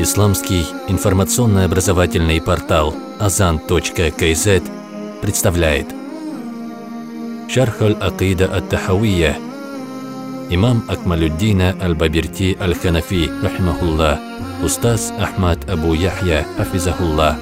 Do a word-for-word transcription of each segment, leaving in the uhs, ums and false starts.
Исламский информационно-образовательный портал азан точка кей зет представляет Шарх аль-Акида ат-Тахавия имам Акмалюддина аль-Баберти аль-Ханафи, рахимахуллах, устаз Ахмад Абу Яхья, хафизахуллах.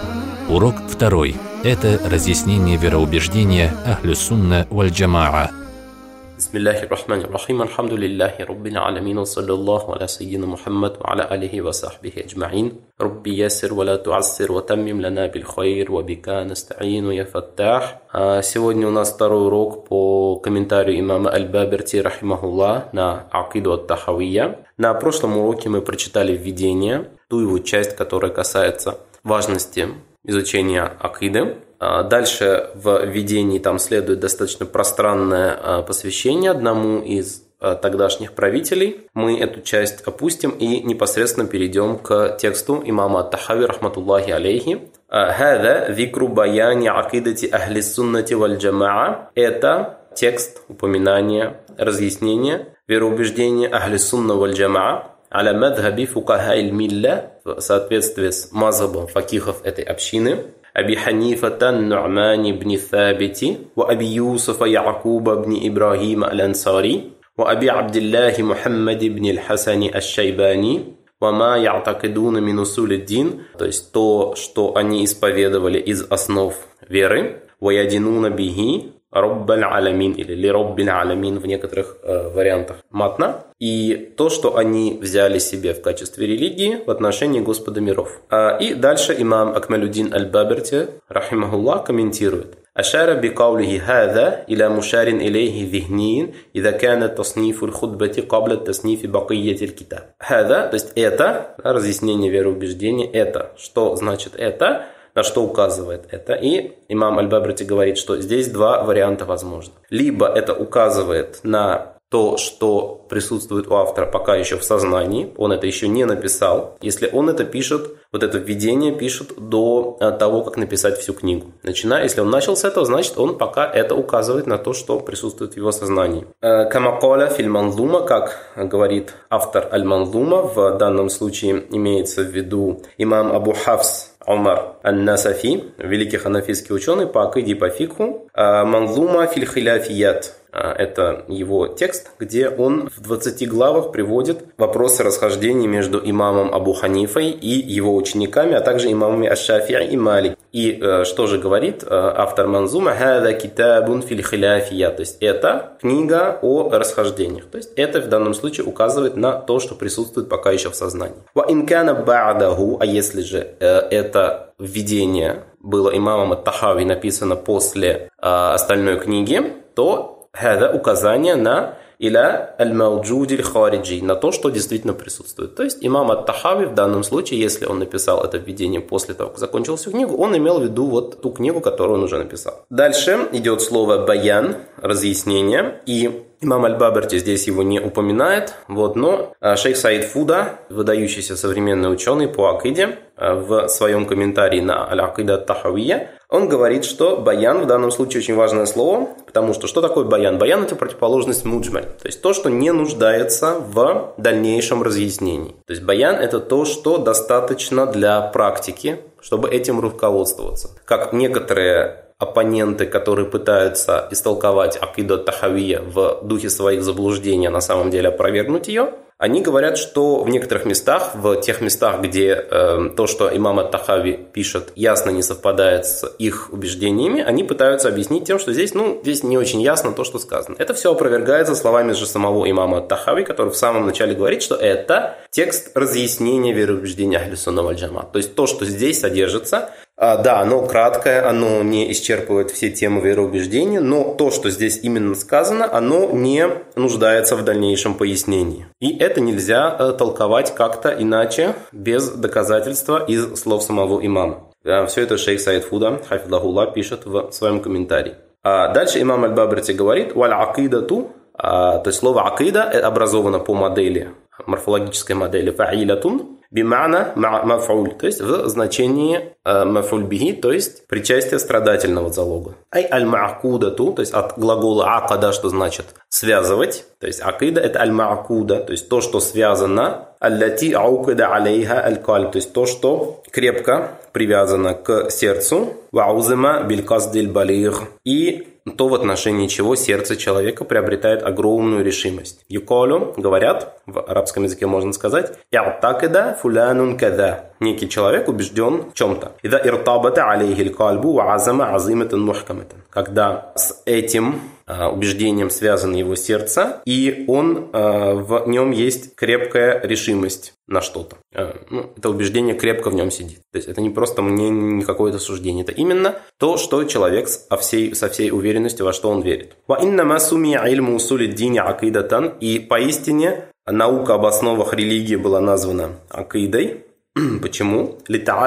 Урок второй. Это разъяснение вероубеждения Ахлю-Сунна валь-Джамаа. Бисмиллахи рахмани рахим, алхамдулиллахи раббил алямин, ва саллаллаху аля саййидина Мухаммад ва аля алихи ва сахбихи аджмаин. Рабби яссир ва ла туассир, ва таммим лана биль хайр, ва бика настаину я фаттах. Сегодня у нас второй урок по комментарию имама аль-Баберти, рахимахуллах, на Акиду ат-Тахавия. На прошлом уроке мы прочитали введение, ту его часть, которая касается важности изучения акиды. Дальше в введении там следует достаточно пространное посвящение одному из тогдашних правителей. Мы эту часть опустим и непосредственно перейдем к тексту имама ат-Тахави, рахматуллахи алейхи. «Хада викру баяни акидати ахли суннати валь джамаа». Это текст, упоминание, разъяснение вероубеждения ахли сунна валь джамаа аля мадхаби фукаха иль-милля, в соответствии с мазхабом факихов этой общины. أبي حنيفة النعمان بن ثابت وأبي يوسف يعقوب بن إبراهيم الأنصاري وأبي عبد الله محمد بن الحسن الشيباني وما يعتقدون من أصول الدين, то есть то, что они исповедовали из основ веры, ويدينون به رب العالمين или ли Роббиль Аламин в некоторых э, вариантах матна, и то, что они взяли себе в качестве религии в отношении Господа миров. А, и дальше имам Акмалюддин аль-Баберти, рахимахуллах, комментирует: «Ашара бикаулихи хада иля мушарин илейхи зихнин, ида кана таснифу аль-худбати кабла таснифи бакийяти аль-китаб». Хада, то есть это, да, разъяснение вероубеждения, это. Что значит это? На что указывает это? И имам аль-Баберти говорит, что здесь два варианта возможны. Либо это указывает на то, что присутствует у автора пока еще в сознании, он это еще не написал, если он это пишет, вот это введение пишет до того, как написать всю книгу. Начиная, если он начал с этого, значит он пока это указывает на то, что присутствует в его сознании. Камаколя филь-манзума, как говорит автор аль-Манзума, в данном случае имеется в виду имам Абу Хафс Умар ан-Насафи, великий ханафитский ученый по акиде и по фикху. Манзума филь-хиляфият. Это его текст, где он в двадцати главах приводит вопросы расхождений между имамом Абу Ханифой и его учениками, а также имамами аш-Шафи'и и Малик. И что же говорит автор Манзума? «Хада китабун филь хиляфия», то есть это книга о расхождениях. То есть это в данном случае указывает на то, что присутствует пока еще в сознании. «Ва инкана ба'даху», а если же это введение было имамом ат-Тахави написано после остальной книги, то это указание на иля аль-мауджуди аль-хариджи, на то, что действительно присутствует. То есть имам ат-Тахави в данном случае, если он написал это введение после того, как закончил всю книгу, он имел в виду вот ту книгу, которую он уже написал. Дальше идет слово баян, разъяснение, и имам аль-Баберти здесь его не упоминает, вот, но шейх Саид Фуда, выдающийся современный ученый по акиде, в своем комментарии на аль-Акида ат-Тахавия, он говорит, что баян в данном случае очень важное слово, потому что что такое баян? Баян – это противоположность муджмаль, то есть то, что не нуждается в дальнейшем разъяснении. То есть баян – это то, что достаточно для практики, чтобы этим руководствоваться. Как некоторые оппоненты, которые пытаются истолковать акиду ат-Тахавия в духе своих заблуждений, а на самом деле опровергнуть ее, они говорят, что в некоторых местах, в тех местах, где э, то, что имам ат-Тахави пишет, ясно не совпадает с их убеждениями, они пытаются объяснить тем, что здесь, ну, здесь не очень ясно то, что сказано. Это все опровергается словами же самого имама ат-Тахави, который в самом начале говорит, что это текст разъяснения вероубеждения Ахлю-Сунна валь-Джамаа. То есть то, что здесь содержится, А, да, оно краткое, оно не исчерпывает все темы вероубеждения, но то, что здесь именно сказано, оно не нуждается в дальнейшем пояснении. И это нельзя э, толковать как-то иначе, без доказательства из слов самого имама. Да, все это шейх Саид Фуда, хафидахуллах, пишет в своем комментарии. А дальше имам аль-Баберти говорит: «Валь акидату», то есть слово акида образовано по модели, морфологической модели фа'илятун, бимана маф'уль, то есть в значении маф'уль бихи, то есть причастие страдательного залога. Ай аль-ма'кудату, то есть от глагола акада, что значит связывать, то есть акида это аль-ма'куда, то есть то, что связано, аллати аукида алейха аль-кальб, то есть то, что крепко привязано к сердцу, ваузима биль-каздиль балигh, и то, в отношении чего сердце человека приобретает огромную решимость. Юколю, говорят, в арабском языке можно сказать, «И'такида фулянун када». Некий человек убежден в чем-то. «Ида иртабата алейхи кальбу ва азама азиматан мухкаматан». Когда с этим э, убеждением связано его сердце, и он, э, в нем есть крепкая решимость на что-то. Э, ну, это убеждение крепко в нем сидит. То есть это не просто мнение, не какое-то суждение. Это именно то, что человек со всей, со всей уверенностью, во что он верит. И поистине наука об основах религии была названа акидой. Почему?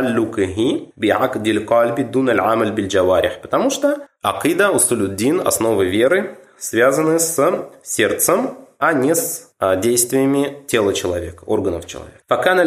Потому что акида, усулюддин, основы веры, связаны с сердцем, а не с действиями тела человека, органов человека.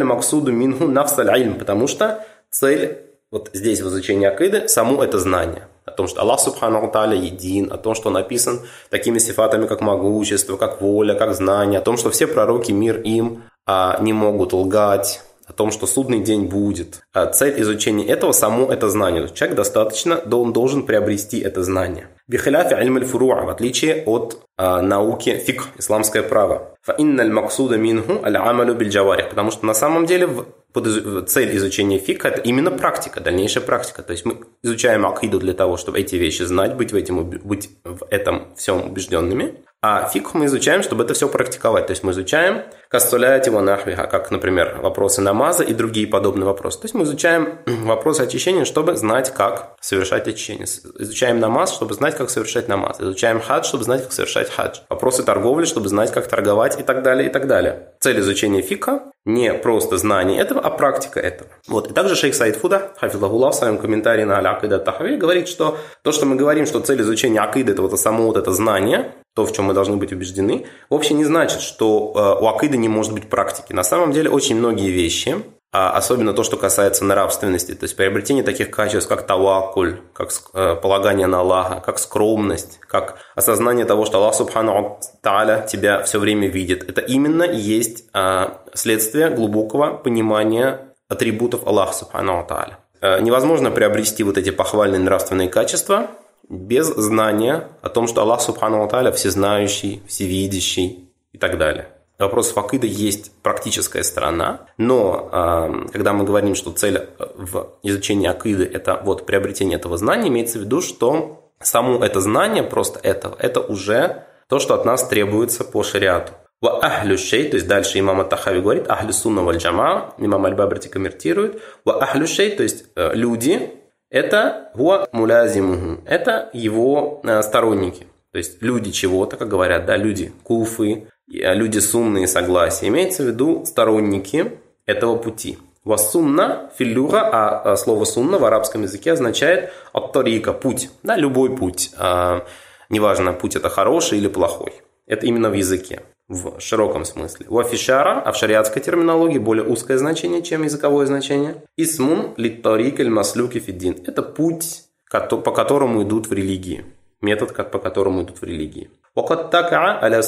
Потому что цель вот здесь в изучении акиды само это знание. О том, что Аллах Субхану ва Тааля един, о том, что он описан такими сифатами, как могущество, как воля, как знание, о том, что все пророки, мир им, не могут лгать, о том, что судный день будет. Цель изучения этого само это знание. Человек достаточно, он должен приобрести это знание. Бихиляфи ильм аль-фуру'а, в отличие от а, науки фикх, исламское право. Фаинналь максуда минху аль-амалю биль-джаварих, потому что на самом деле в, под, в, цель изучения фикха это именно практика, дальнейшая практика. То есть мы изучаем акиду для того, чтобы эти вещи знать, быть в, этим, быть в этом всем убежденными. А фикх мы изучаем, чтобы это все практиковать. То есть мы изучаем кассуляти ва нахвиха, как, например, вопросы намаза и другие подобные вопросы. То есть мы изучаем вопросы очищения, чтобы знать, как совершать очищение. Изучаем намаз, чтобы знать, как совершать намаз. Изучаем хадж, чтобы знать, как совершать хадж. Вопросы торговли, чтобы знать, как торговать и так далее, и так далее. Цель изучения фикха не просто знание этого, а практика этого. Вот. И также шейх Саид Фуда, хафизахуллах, в своем комментарии на аль-акида ат-тахави говорит, что то, что мы говорим, что цель изучения акиды это вот само вот это знание, то, в чем мы должны быть убеждены, вообще не значит, что э, у акиды не может быть практики. На самом деле очень многие вещи, а особенно то, что касается нравственности, то есть приобретение таких качеств, как таваккуль, как э, полагание на Аллаха, как скромность, как осознание того, что Аллах Субхану Тааля тебя все время видит. Это именно и есть э, следствие глубокого понимания атрибутов Аллаха Субхану Тааля. Э, невозможно приобрести вот эти похвальные нравственные качества без знания о том, что Аллах Субхану ва Тааля всезнающий, всевидящий и так далее. Вопрос акиды есть практическая сторона, но э, когда мы говорим, что цель в изучении акиды это вот приобретение этого знания, имеется в виду, что само это знание, просто этого, это уже то, что от нас требуется по шариату. Ва ахлю шей, то есть дальше имам ат-Тахави говорит, ахлю сунна валь джамаа, имам аль-Бабрти комментирует, ва ахлю шей, то есть э, люди, это хуа мулязимуху, это его э, сторонники. То есть люди чего-то, как говорят, да, люди куфы, люди сунны и согласия. Имеется в виду сторонники этого пути. Вассунна филлюра, а слово сунна в арабском языке означает ат-тарика, путь, да, любой путь. А, неважно, путь это хороший или плохой. Это именно в языке, в широком смысле. Вафишара, а в шариатской терминологии более узкое значение, чем языковое значение. Исмун лит-тарик аль-маслюки фиддин. Это путь, по которому идут в религии. Метод, по которому идут в религии. وقد تقع على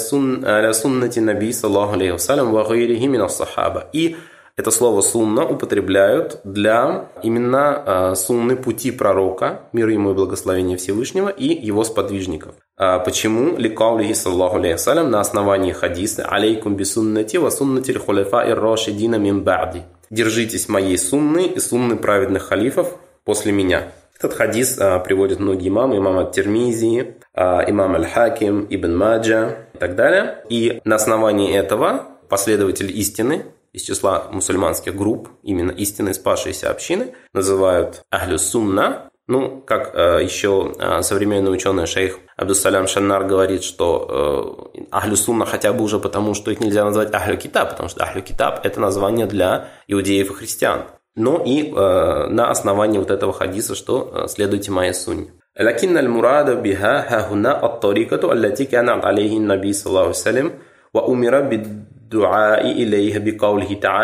سنة النبي صلى الله عليه وسلم وغيره من الصحابة. И это слово сунна употребляют для именно сунны пути пророка, мир ему и благословение Всевышнего, и его сподвижников. Почему? Ликаулихи саллаху алейхи вассалям, на основании хадиса алейкум би суннати ва суннати л-хуляфа ир-рашидина мин ба'ди. Держитесь моей сунны и сунны праведных халифов после меня. Этот хадис а, приводят многие имамы, имам ат-Тирмизи, а, имам аль-Хаким, Ибн Маджа и так далее. И на основании этого последователи истины из числа мусульманских групп, именно истинные спасшиеся общины, называют ахлю сунна. Ну, как а, еще а, современный ученый шейх Абдус-Салям Шаннар говорит, что э, ахлю сунна хотя бы уже потому, что их нельзя назвать ахлю китаб, потому что ахлю китаб это название для иудеев и христиан. Но и э, на основании вот этого хадиса, что э, следуйте моей сунне. لكن المراد بها هنا الطريقة التي كان عليه النبي صلى الله عليه وسلم وأمر بالدعاء إليها بقوله تعالى.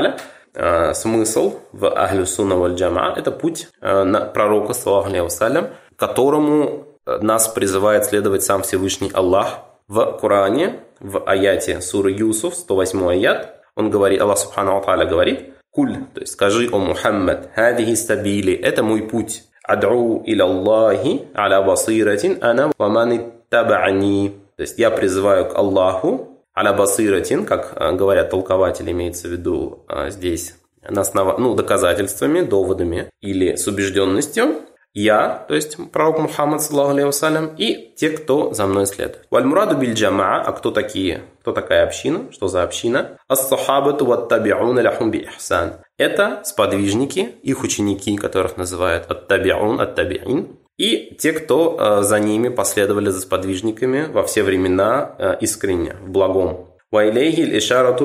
э, смысл в Ахлю Сунна валь Джамаа – это путь э, на пророка, саллаллаху алейхи вассалям, которому нас призывает следовать сам Всевышний Аллах. В Коране, в аяте суры Юсуф, сто восьмой аят, он говорит, Аллах Субхану ва Тааля говорит: «Куль», то есть скажи, о Мухаммад, «Хадихи сабили», это мой путь, «Адру иля Аллахи аля басиратин ана ва ман иттаба'ани», то есть я призываю к Аллаху, аля басиратин, как говорят толкователи, имеется в виду здесь на основа, ну, доказательствами, доводами или с убежденностью. Я, то есть пророк Мухаммад, саллаллаху алейхи вассалям, и те, кто за мной следует. Валь-мураду биль-джамаа, а кто такие? Кто такая община? Что за община? Ас-сахабату ват-таби'ун лахум би-ихсан. Это сподвижники, их ученики, которых называют ат-таби'ун, ат-таби'ин, и те, кто э, за ними последовали за сподвижниками во все времена э, искренне, в благом. وإليه الإشارة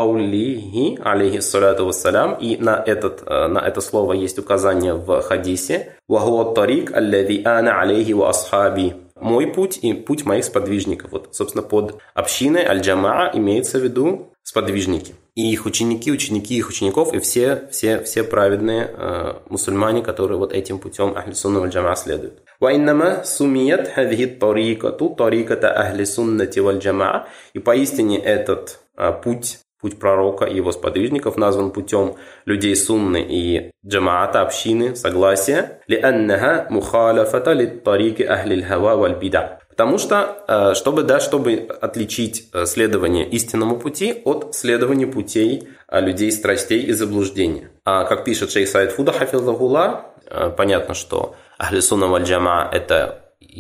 بقوله عليه الصلاة والسلام, и на, этот, на это слово есть указание в хадисе وهو الطريق الذي أنا عليه وأصحابي, мой путь и путь моих сподвижников. Вот, собственно, под общиной аль-джамаа имеется в виду сподвижники. И их ученики, ученики их учеников, и все, все, все праведные э, мусульмане, которые вот этим путем Ахлю Сунна валь Джамаа следуют. وإنما سميت هذه الطريقة طريقة أهل السنة والجماعة, и поистине этот э, путь, путь пророка и его сподвижников назван путем людей сунны и джамаата, общины, согласия. لأنها مخالفة للطريق أهل الهوى والبدع. Потому что, чтобы, да, чтобы отличить следование истинному пути от следования путей людей страстей и заблуждения. А как пишет шейх Саид Фуда, хафизахуллах, понятно, что Ахлю Сунна валь Джамаа – это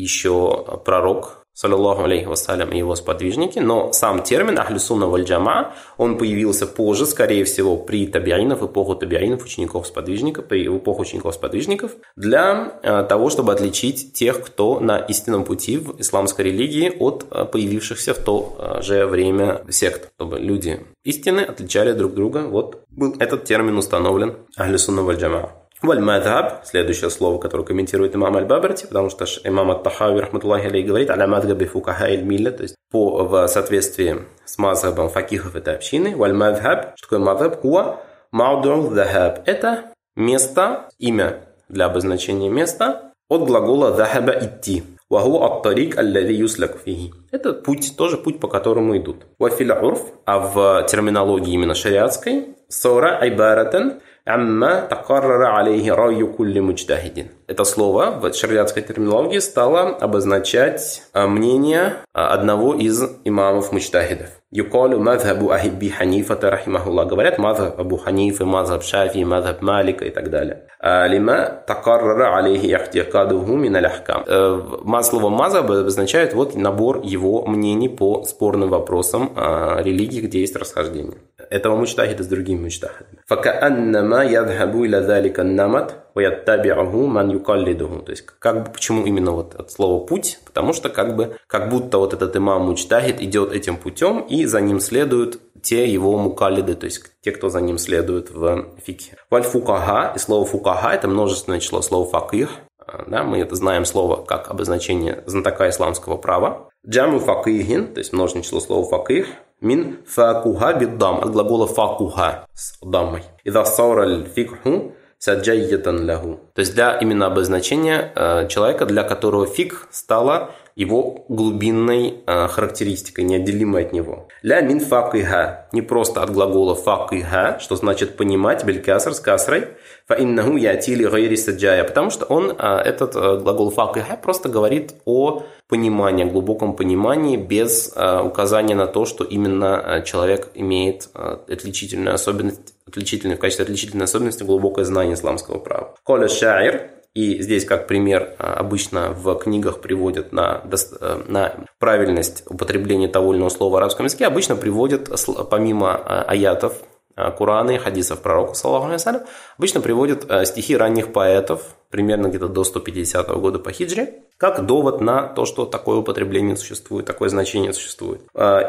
еще пророк, саллаллаху алейхи вассалям, и его сподвижники, но сам термин Ахлю Сунна валь Джамаа, он появился позже, скорее всего, при табиинов, эпоху табиинов, учеников-сподвижников, при эпоху учеников-сподвижников, для того, чтобы отличить тех, кто на истинном пути в исламской религии, от появившихся в то же время сект, чтобы люди истины отличали друг друга. Вот был этот термин установлен Ахлю Сунна валь Джамаа. Валь-мадхаб, следующее слово, которое комментирует имам Аль-Бабарти, потому что имам Ат-Тахави, рахматуллахи алейхи, говорит аля мадхаби фукаха иль-милля, то есть по, в соответствии с мазхабом факихов этой общины. Валь-мадхаб, что такое мадхаб? Хуа мауду'у захаб. Это место, имя для обозначения места от глагола захаба идти. Ваху ат-тарик аллади юслаку фихи. Это путь, тоже путь, по которому идут. Вафиль урф, а в терминологии именно шариатской, сора айбаратан амма такаррара алейхи раю кулли муджтахидин. Это слово в шариатской терминологии стало обозначать мнение одного из имамов муджтахидов. Юкалу мазхабу Аби Ханифата рахимахуллах. Говорят мазхаб Абу Ханифы, мазхаб Шафии, мазхаб Малика и так далее. Лима такаррара алейхи ихтикадуху мин аль-ахкам. Слово мазхаб обозначает вот набор его мнений по спорным вопросам религии, где есть расхождение. Этого муджтахида с другими муджтахидами. Факааннама ядхабу иля залика намат ва яттаби'уху ман юкаллидуху. То есть, как бы, почему именно вот это слово путь? Потому что как бы, как будто вот этот имам муджтахид идет этим путем, и за ним следуют те его мукаллиды, то есть те, кто за ним следует в фикхе. Валь фукаха, и слово фукаха это множественное число слова факих. Да, мы это знаем слово как обозначение знатока исламского права. Джаму факихин, то есть множественное число слова факих. Мин факуха биддам, от глагола факуха с дамой. Ида саура аль-фикху саджайятан лаху. То есть для именно обозначения э, человека, для которого фикх стала его глубинной э, характеристикой, неотделимой от него. Ля мин факиха, не просто от глагола факиха, что значит понимать, белькаср с касрой, фа иннаху ятили гайри саджая, потому что он, э, этот э, глагол факиха просто говорит о понимании, о глубоком понимании, без э, указания на то, что именно э, человек имеет э, отличительную особенность, отличительную, в качестве отличительной особенности глубокое знание исламского права. Коля шаир. И здесь, как пример, обычно в книгах приводят на, на правильность употребления того или иного слова в арабском языке, обычно приводят, помимо аятов Корана и хадисов пророка, саллаллаху алейхи вассалям, обычно приводят стихи ранних поэтов, примерно где-то до сто пятидесятого года по хиджре, как довод на то, что такое употребление существует, такое значение существует.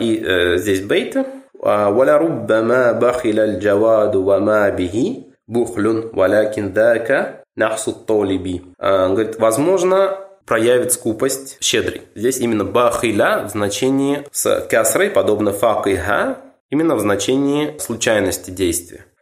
И здесь бейты. «Валя руббама бахиля аль-джаваду ва ма бихи бухлюн валякин дака». Говорит, возможно, проявит скупость щедрый. Здесь именно бахиля в значении с касрой, подобно факиха, именно в значении случайности действия.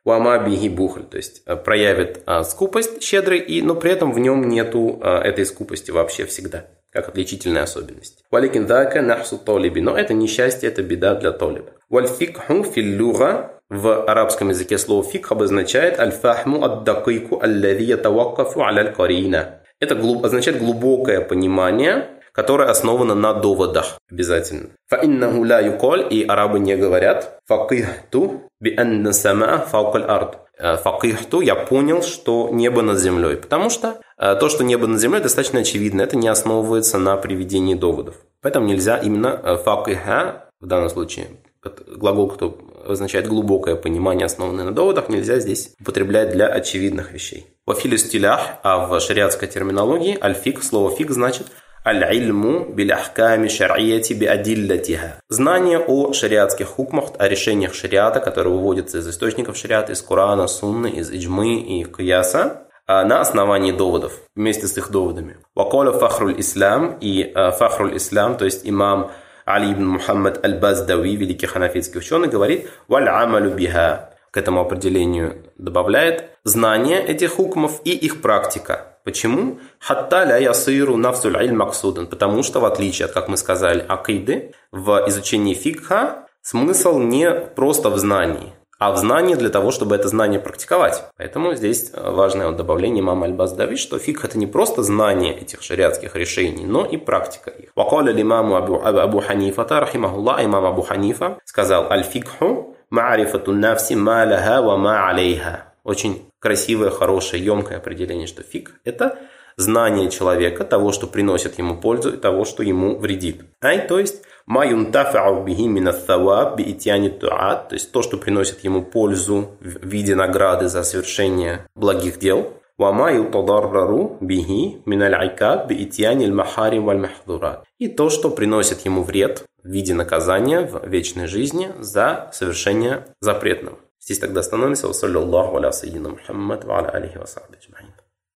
Уама бихи бухль, то есть проявит скупость щедрый, и, но при этом в нем нету этой скупости вообще всегда, как отличительная особенность. Валикин дака нахсу толиби, но это несчастье, это беда для толиба. Вальфикху филлюга, в арабском языке слово фикх обозначает аль-фахму ад-дакику аллади ятаваккафу аля-аль-карина. Это означает глубокое понимание, которое основано на доводах обязательно. Фаиннаху ла юкаль, и арабы не говорят факихту би анна самаа фаука аль-ард. Факихту, я понял, что небо над землей. Потому что то, что небо над землей, достаточно очевидно. Это не основывается на приведении доводов. Поэтому нельзя именно факиха, в данном случае, глагол, который означает глубокое понимание, основанное на доводах, нельзя здесь употреблять для очевидных вещей. Во филистилях, а в шариатской терминологии, аль-фик, слово фик значит аль-ильму биль-ахками шар'ияти би'адиллатиха. Знание о шариатских хукмах, о решениях шариата, которые выводятся из источников шариата, из Корана, Сунны, из Иджмы и Кияса, на основании доводов, вместе с их доводами. Ваколя фахруль ислам, и фахруль ислам, то есть имам Али ибн Мухаммад аль-Баздави, великий ханафитский ученый, говорит «Валь амалю биха». К этому определению добавляет знание этих хукмов и их практика. Почему? «Хатта ля ясиру нафсуль иль максудан». Потому что, в отличие от, как мы сказали, акиды, в изучении фикха смысл не просто в знании, а в знании для того, чтобы это знание практиковать. Поэтому здесь важное добавление имама аль-Баздави, что фикх – это не просто знание этих шариатских решений, но и практика их. Вакаля лимаму Абу, Абу Ханифата, рахимахуллах, имам Абу Ханифа сказал «Аль-фикху ма'рифату нафси ма лаха ва ма алейха». Очень красивое, хорошее, емкое определение, что фикх – это знание человека того, что приносит ему пользу, и того, что ему вредит. Ай, то есть ма юнтафау бихи мин ат-таваб би итьяни туат, то есть то, что приносит ему пользу в виде награды за совершение благих дел. Ва ма ютадаррару бихи мин аль-айкаб би итьяни аль-махарим валь-махдурат, и то, что приносит ему вред в виде наказания в вечной жизни за совершение запретного. Здесь тогда остановимся. Ва саллаллаху аля сайидина Мухаммад ва аля алихи ва сахбихи аджмаин.